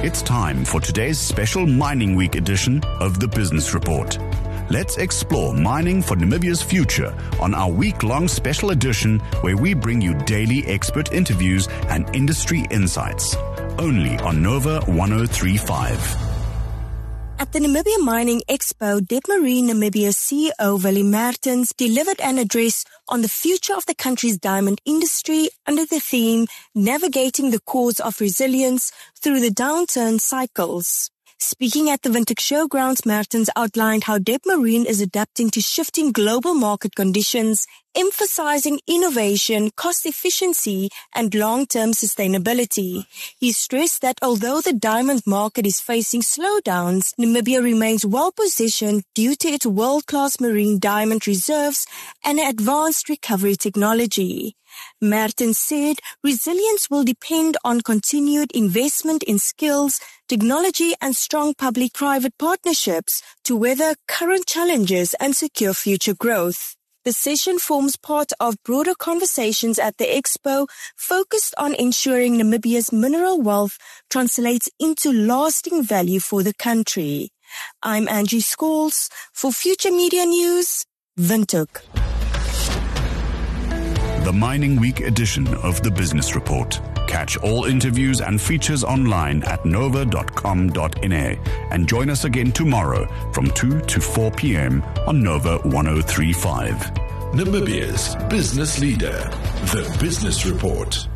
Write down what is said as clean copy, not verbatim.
It's time for today's special Mining Week edition of the Business Report. Let's explore mining for Namibia's future on our week-long special edition where we bring you daily expert interviews and industry insights. Only on Nova 103.5. At the Namibia Mining Expo, Debmarine Namibia's CEO Willie Mertens delivered an address on the future of the country's diamond industry under the theme Navigating the Course of Resilience Through the Downturn Cycles. Speaking at the Windhoek Showgrounds, Mertens outlined how Debmarine is adapting to shifting global market conditions, emphasizing innovation, cost efficiency, and long-term sustainability. He stressed that although the diamond market is facing slowdowns, Namibia remains well-positioned due to its world-class marine diamond reserves and advanced recovery technology. Mertens said resilience will depend on continued investment in skills, technology and strong public-private partnerships to weather current challenges and secure future growth. The session forms part of broader conversations at the Expo focused on ensuring Namibia's mineral wealth translates into lasting value for the country. I'm Angie Scholes for Future Media News, Windhoek. The Mining Week edition of the Business Report. Catch all interviews and features online at nova.com.na and join us again tomorrow from 2 to 4 p.m. on Nova 103.5. Namibia's business leader, the Business Report.